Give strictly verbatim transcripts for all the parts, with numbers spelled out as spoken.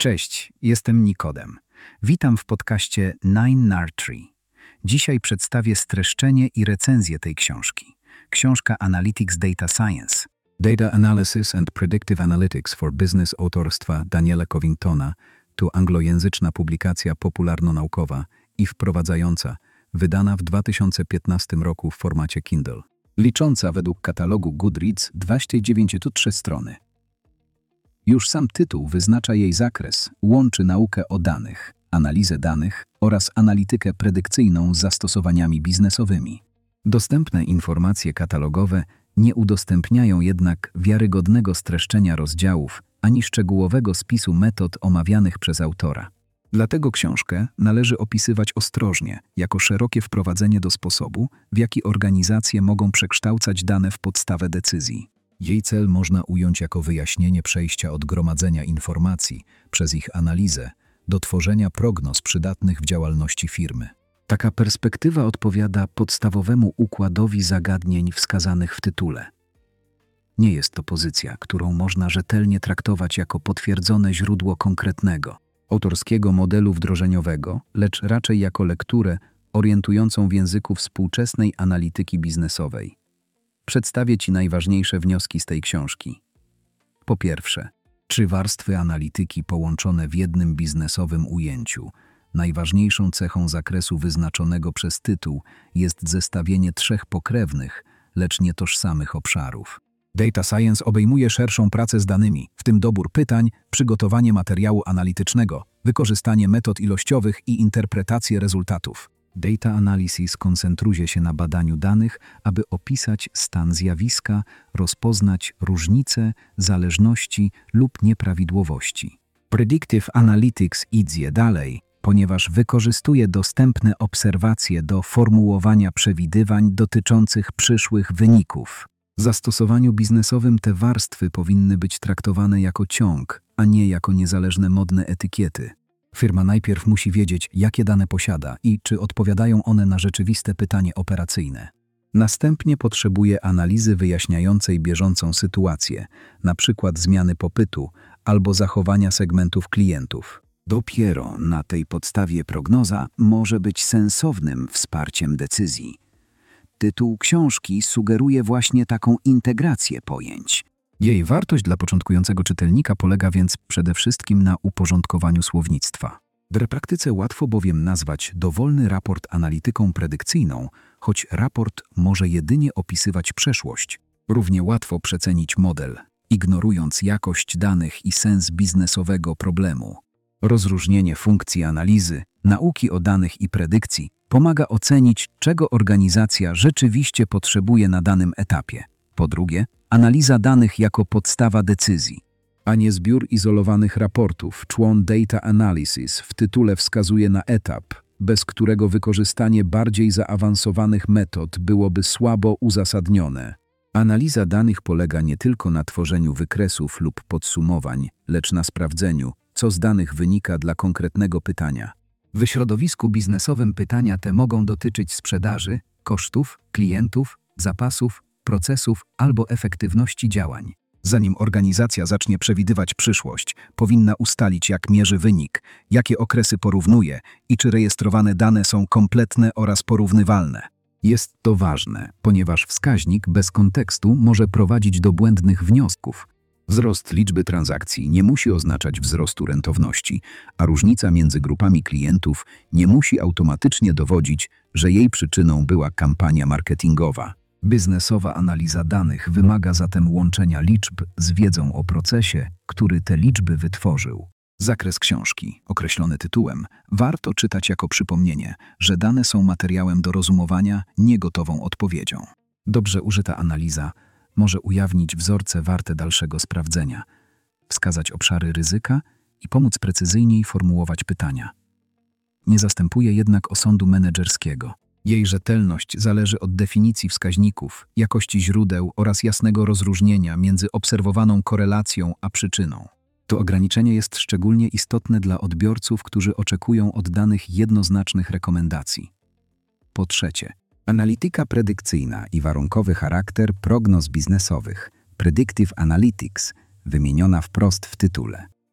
Cześć, jestem Nikodem. Witam w podcaście nine Nartree. Dzisiaj przedstawię streszczenie i recenzję tej książki. Książka Analytics Data Science. Data Analysis and Predictive Analytics for Business autorstwa Daniela Covingtona to anglojęzyczna publikacja popularno-naukowa i wprowadzająca, wydana w dwa tysiące piętnastym roku w formacie Kindle. Licząca według katalogu Goodreads dwieście dziewięćdziesiąt trzy strony. Już sam tytuł wyznacza jej zakres, łączy naukę o danych, analizę danych oraz analitykę predykcyjną z zastosowaniami biznesowymi. Dostępne informacje katalogowe nie udostępniają jednak wiarygodnego streszczenia rozdziałów ani szczegółowego spisu metod omawianych przez autora. Dlatego książkę należy opisywać ostrożnie, jako szerokie wprowadzenie do sposobu, w jaki organizacje mogą przekształcać dane w podstawę decyzji. Jej cel można ująć jako wyjaśnienie przejścia od gromadzenia informacji przez ich analizę do tworzenia prognoz przydatnych w działalności firmy. Taka perspektywa odpowiada podstawowemu układowi zagadnień wskazanych w tytule. Nie jest to pozycja, którą można rzetelnie traktować jako potwierdzone źródło konkretnego, autorskiego modelu wdrożeniowego, lecz raczej jako lekturę orientującą w języku współczesnej analityki biznesowej. Przedstawię Ci najważniejsze wnioski z tej książki. Po pierwsze, trzy warstwy analityki połączone w jednym biznesowym ujęciu. Najważniejszą cechą zakresu wyznaczonego przez tytuł jest zestawienie trzech pokrewnych, lecz nietożsamych obszarów. Data Science obejmuje szerszą pracę z danymi, w tym dobór pytań, przygotowanie materiału analitycznego, wykorzystanie metod ilościowych i interpretację rezultatów. Data Analysis koncentruje się na badaniu danych, aby opisać stan zjawiska, rozpoznać różnice, zależności lub nieprawidłowości. Predictive Analytics idzie dalej, ponieważ wykorzystuje dostępne obserwacje do formułowania przewidywań dotyczących przyszłych wyników. W zastosowaniu biznesowym te warstwy powinny być traktowane jako ciąg, a nie jako niezależne modne etykiety. Firma najpierw musi wiedzieć, jakie dane posiada i czy odpowiadają one na rzeczywiste pytanie operacyjne. Następnie potrzebuje analizy wyjaśniającej bieżącą sytuację, np. zmiany popytu albo zachowania segmentów klientów. Dopiero na tej podstawie prognoza może być sensownym wsparciem decyzji. Tytuł książki sugeruje właśnie taką integrację pojęć. Jej wartość dla początkującego czytelnika polega więc przede wszystkim na uporządkowaniu słownictwa. W praktyce łatwo bowiem nazwać dowolny raport analityką predykcyjną, choć raport może jedynie opisywać przeszłość. Równie łatwo przecenić model, ignorując jakość danych i sens biznesowego problemu. Rozróżnienie funkcji analizy, nauki o danych i predykcji pomaga ocenić, czego organizacja rzeczywiście potrzebuje na danym etapie. Po drugie, analiza danych jako podstawa decyzji, a nie zbiór izolowanych raportów. Człon Data Analysis w tytule wskazuje na etap, bez którego wykorzystanie bardziej zaawansowanych metod byłoby słabo uzasadnione. Analiza danych polega nie tylko na tworzeniu wykresów lub podsumowań, lecz na sprawdzeniu, co z danych wynika dla konkretnego pytania. W środowisku biznesowym pytania te mogą dotyczyć sprzedaży, kosztów, klientów, zapasów, procesów albo efektywności działań. Zanim organizacja zacznie przewidywać przyszłość, powinna ustalić, jak mierzy wynik, jakie okresy porównuje i czy rejestrowane dane są kompletne oraz porównywalne. Jest to ważne, ponieważ wskaźnik bez kontekstu może prowadzić do błędnych wniosków. Wzrost liczby transakcji nie musi oznaczać wzrostu rentowności, a różnica między grupami klientów nie musi automatycznie dowodzić, że jej przyczyną była kampania marketingowa. Biznesowa analiza danych wymaga zatem łączenia liczb z wiedzą o procesie, który te liczby wytworzył. Zakres książki, określony tytułem, warto czytać jako przypomnienie, że dane są materiałem do rozumowania, nie gotową odpowiedzią. Dobrze użyta analiza może ujawnić wzorce warte dalszego sprawdzenia, wskazać obszary ryzyka i pomóc precyzyjniej formułować pytania. Nie zastępuje jednak osądu menedżerskiego. Jej rzetelność zależy od definicji wskaźników, jakości źródeł oraz jasnego rozróżnienia między obserwowaną korelacją a przyczyną. To ograniczenie jest szczególnie istotne dla odbiorców, którzy oczekują od danych jednoznacznych rekomendacji. Po trzecie, analityka predykcyjna i warunkowy charakter prognoz biznesowych, Predictive Analytics, wymieniona wprost w tytule.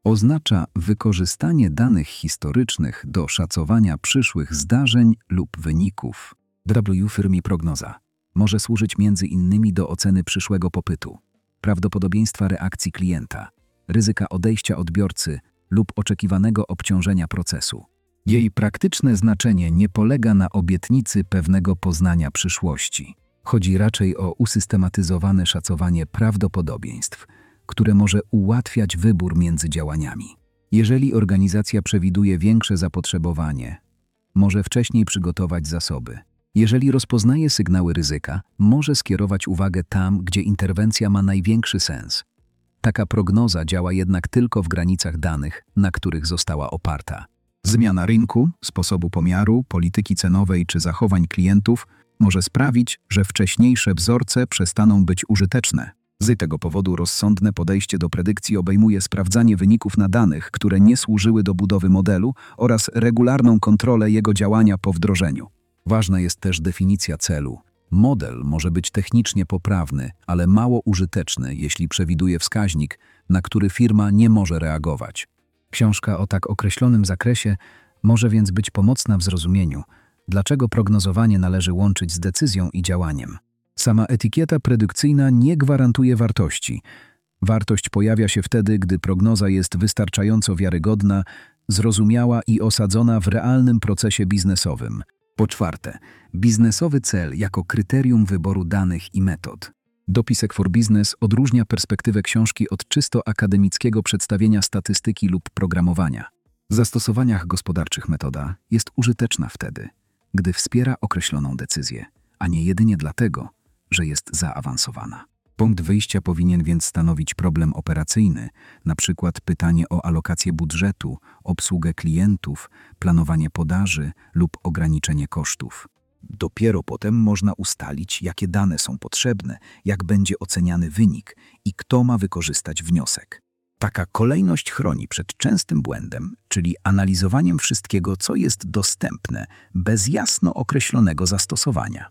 Oznacza wykorzystanie danych historycznych do szacowania przyszłych zdarzeń lub wyników. W firmie prognoza może służyć między innymi do oceny przyszłego popytu, prawdopodobieństwa reakcji klienta, ryzyka odejścia odbiorcy lub oczekiwanego obciążenia procesu. Jej praktyczne znaczenie nie polega na obietnicy pewnego poznania przyszłości. Chodzi raczej o usystematyzowane szacowanie prawdopodobieństw, które może ułatwiać wybór między działaniami. Jeżeli organizacja przewiduje większe zapotrzebowanie, może wcześniej przygotować zasoby. Jeżeli rozpoznaje sygnały ryzyka, może skierować uwagę tam, gdzie interwencja ma największy sens. Taka prognoza działa jednak tylko w granicach danych, na których została oparta. Zmiana rynku, sposobu pomiaru, polityki cenowej czy zachowań klientów może sprawić, że wcześniejsze wzorce przestaną być użyteczne. Z tego powodu rozsądne podejście do predykcji obejmuje sprawdzanie wyników na danych, które nie służyły do budowy modelu, oraz regularną kontrolę jego działania po wdrożeniu. Ważna jest też definicja celu. Model może być technicznie poprawny, ale mało użyteczny, jeśli przewiduje wskaźnik, na który firma nie może reagować. Książka o tak określonym zakresie może więc być pomocna w zrozumieniu, dlaczego prognozowanie należy łączyć z decyzją i działaniem. Sama etykieta predykcyjna nie gwarantuje wartości. Wartość pojawia się wtedy, gdy prognoza jest wystarczająco wiarygodna, zrozumiała i osadzona w realnym procesie biznesowym. Po czwarte, biznesowy cel jako kryterium wyboru danych i metod. Dopisek for Business odróżnia perspektywę książki od czysto akademickiego przedstawienia statystyki lub programowania. W zastosowaniach gospodarczych metoda jest użyteczna wtedy, gdy wspiera określoną decyzję, a nie jedynie dlatego, że jest zaawansowana. Punkt wyjścia powinien więc stanowić problem operacyjny, na przykład pytanie o alokację budżetu, obsługę klientów, planowanie podaży lub ograniczenie kosztów. Dopiero potem można ustalić, jakie dane są potrzebne, jak będzie oceniany wynik i kto ma wykorzystać wniosek. Taka kolejność chroni przed częstym błędem, czyli analizowaniem wszystkiego, co jest dostępne, bez jasno określonego zastosowania.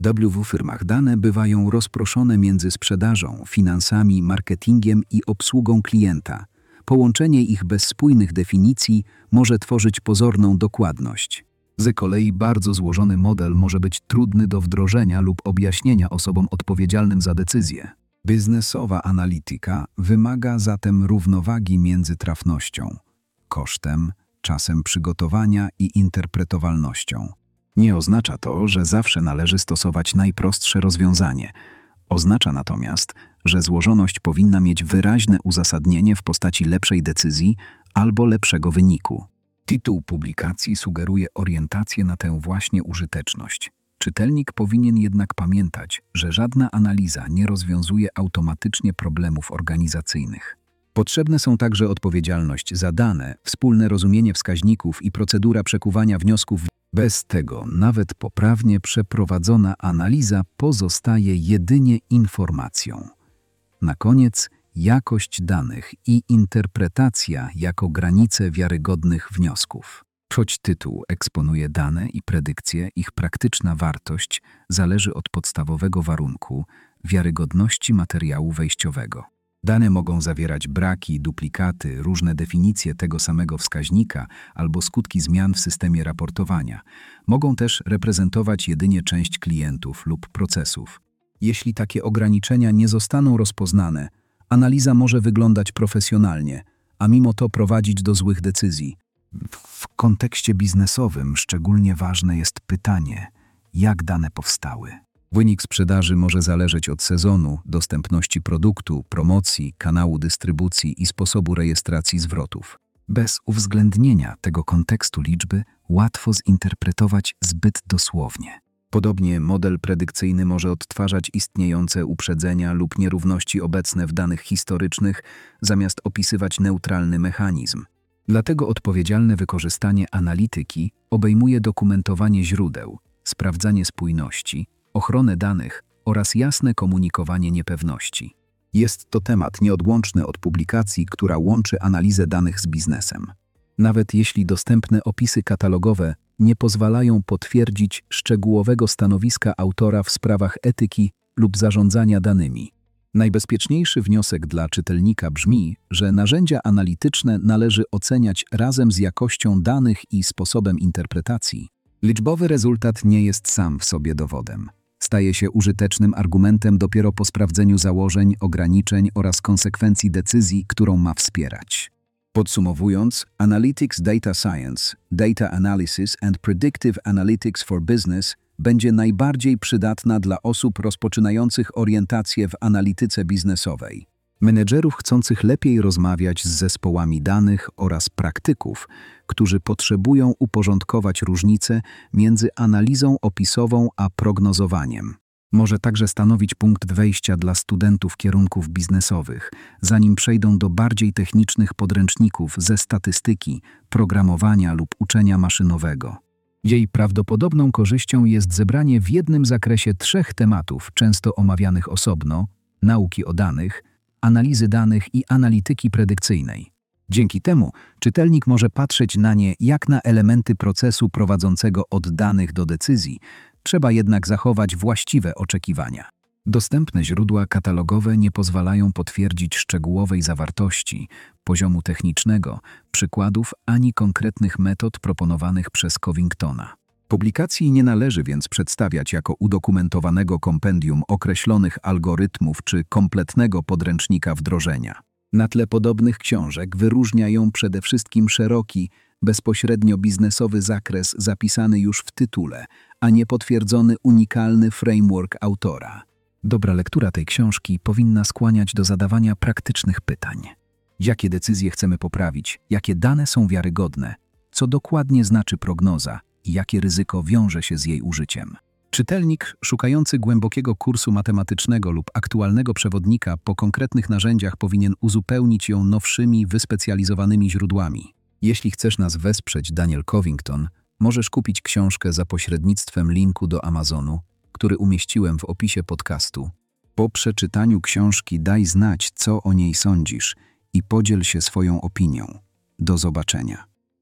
W firmach dane bywają rozproszone między sprzedażą, finansami, marketingiem i obsługą klienta. Połączenie ich bez spójnych definicji może tworzyć pozorną dokładność. Z kolei bardzo złożony model może być trudny do wdrożenia lub objaśnienia osobom odpowiedzialnym za decyzje. Biznesowa analityka wymaga zatem równowagi między trafnością, kosztem, czasem przygotowania i interpretowalnością. Nie oznacza to, że zawsze należy stosować najprostsze rozwiązanie. Oznacza natomiast, że złożoność powinna mieć wyraźne uzasadnienie w postaci lepszej decyzji albo lepszego wyniku. Tytuł publikacji sugeruje orientację na tę właśnie użyteczność. Czytelnik powinien jednak pamiętać, że żadna analiza nie rozwiązuje automatycznie problemów organizacyjnych. Potrzebne są także odpowiedzialność za dane, wspólne rozumienie wskaźników i procedura przekuwania wniosków. Bez tego nawet poprawnie przeprowadzona analiza pozostaje jedynie informacją. Na koniec jakość danych i interpretacja jako granice wiarygodnych wniosków. Choć tytuł eksponuje dane i predykcje, ich praktyczna wartość zależy od podstawowego warunku wiarygodności materiału wejściowego. Dane mogą zawierać braki, duplikaty, różne definicje tego samego wskaźnika albo skutki zmian w systemie raportowania. Mogą też reprezentować jedynie część klientów lub procesów. Jeśli takie ograniczenia nie zostaną rozpoznane, analiza może wyglądać profesjonalnie, a mimo to prowadzić do złych decyzji. W kontekście biznesowym szczególnie ważne jest pytanie, jak dane powstały. Wynik sprzedaży może zależeć od sezonu, dostępności produktu, promocji, kanału dystrybucji i sposobu rejestracji zwrotów. Bez uwzględnienia tego kontekstu liczby łatwo zinterpretować zbyt dosłownie. Podobnie model predykcyjny może odtwarzać istniejące uprzedzenia lub nierówności obecne w danych historycznych, zamiast opisywać neutralny mechanizm. Dlatego odpowiedzialne wykorzystanie analityki obejmuje dokumentowanie źródeł, sprawdzanie spójności, ochronę danych oraz jasne komunikowanie niepewności. Jest to temat nieodłączny od publikacji, która łączy analizę danych z biznesem. Nawet jeśli dostępne opisy katalogowe nie pozwalają potwierdzić szczegółowego stanowiska autora w sprawach etyki lub zarządzania danymi. Najbezpieczniejszy wniosek dla czytelnika brzmi, że narzędzia analityczne należy oceniać razem z jakością danych i sposobem interpretacji. Liczbowy rezultat nie jest sam w sobie dowodem. Staje się użytecznym argumentem dopiero po sprawdzeniu założeń, ograniczeń oraz konsekwencji decyzji, którą ma wspierać. Podsumowując, Analytics Data Science, Data Analysis and Predictive Analytics for Business będzie najbardziej przydatna dla osób rozpoczynających orientację w analityce biznesowej, menedżerów chcących lepiej rozmawiać z zespołami danych oraz praktyków, którzy potrzebują uporządkować różnice między analizą opisową a prognozowaniem. Może także stanowić punkt wejścia dla studentów kierunków biznesowych, zanim przejdą do bardziej technicznych podręczników ze statystyki, programowania lub uczenia maszynowego. Jej prawdopodobną korzyścią jest zebranie w jednym zakresie trzech tematów, często omawianych osobno: nauki o danych, analizy danych i analityki predykcyjnej. Dzięki temu czytelnik może patrzeć na nie jak na elementy procesu prowadzącego od danych do decyzji. Trzeba jednak zachować właściwe oczekiwania. Dostępne źródła katalogowe nie pozwalają potwierdzić szczegółowej zawartości, poziomu technicznego, przykładów ani konkretnych metod proponowanych przez Covingtona. Publikacji nie należy więc przedstawiać jako udokumentowanego kompendium określonych algorytmów czy kompletnego podręcznika wdrożenia. Na tle podobnych książek wyróżnia ją przede wszystkim szeroki, bezpośrednio biznesowy zakres zapisany już w tytule, a nie potwierdzony unikalny framework autora. Dobra lektura tej książki powinna skłaniać do zadawania praktycznych pytań. Jakie decyzje chcemy poprawić? Jakie dane są wiarygodne? Co dokładnie znaczy prognoza i jakie ryzyko wiąże się z jej użyciem? Czytelnik szukający głębokiego kursu matematycznego lub aktualnego przewodnika po konkretnych narzędziach powinien uzupełnić ją nowszymi, wyspecjalizowanymi źródłami. Jeśli chcesz nas wesprzeć, Daniel Covington, możesz kupić książkę za pośrednictwem linku do Amazonu, który umieściłem w opisie podcastu. Po przeczytaniu książki daj znać, co o niej sądzisz i podziel się swoją opinią. Do zobaczenia.